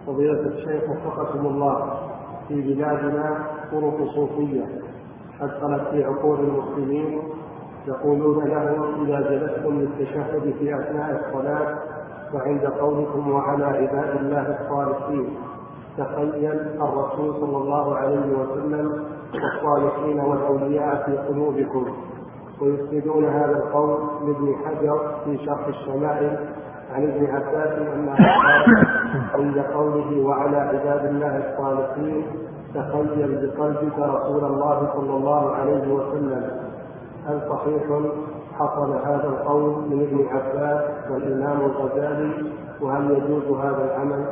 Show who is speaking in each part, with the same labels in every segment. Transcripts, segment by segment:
Speaker 1: فضيلة الشيخ وفقكم الله، في بلادنا طرق صوفية أدخلت في عقول المسلمين، يقولون لهم إذا جلستم للتشهد في أثناء الصلاة وعند قولكم وعلى عباد الله الصالحين تخيل الرسول صلى الله عليه وسلم والصالحين والأولياء في قلوبكم، ويسندون هذا القول لابن حجر في شرح الشمائل عن ابن عباس أنه قال عند قوله وعلى عباد الله الصالحين تخيل بقلبك رسول الله صلى الله عليه وسلم. هل صحيح حصل هذا القول من ابن عباس والإمام الغزالي، وهل يجوز هذا العمل؟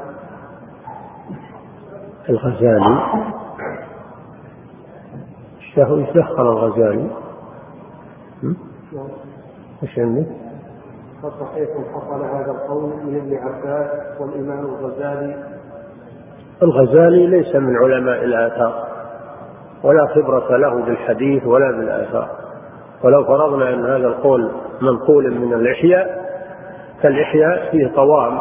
Speaker 2: الغزالي يسخر الغزالي ايش عندك؟
Speaker 1: فصحيح حصل هذا القول من ابن عباس والإمام الغزالي.
Speaker 2: الغزالي ليس من علماء الآثار ولا خبرة له بالحديث ولا بالآثار، ولو فرضنا أن هذا القول منقول من الإحياء، فالإحياء فيه طوام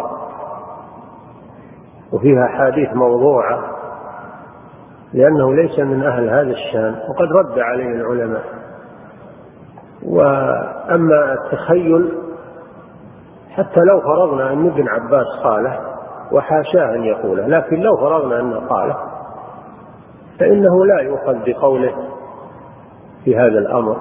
Speaker 2: وفيها حديث موضوعة، لأنه ليس من أهل هذا الشان وقد رد عليه العلماء. وأما التخيل حتى لو فرضنا أن ابن عباس قاله، وحاشاه أن يقوله، لكن لو فرضنا أنه قاله فإنه لا يؤخذ بقوله في هذا الأمر،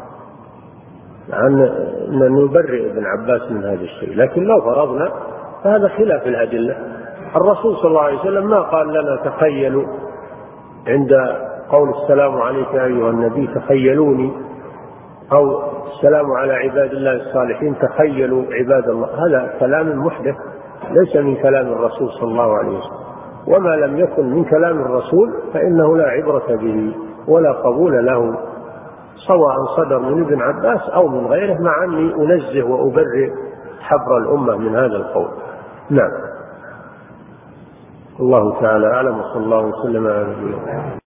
Speaker 2: عن أن نبرئ ابن عباس من هذا الشيء. لكن لو فرضنا فهذا خلاف الأدلة. الرسول صلى الله عليه وسلم ما قال لنا تخيلوا عند قول السلام عليك أيها النبي تخيلوني، أو السلام على عباد الله الصالحين تخيلوا عباد الله. هذا كلام محدث ليس من كلام الرسول صلى الله عليه وسلم، وما لم يكن من كلام الرسول فإنه لا عبرة به ولا قبول له، سواء صدر من ابن عباس أو من غيره، مع أني أنزه وأبرئ حبر الأمة من هذا القول. نعم، الله تعالى أعلم، وصلى الله وسلم على نبينا.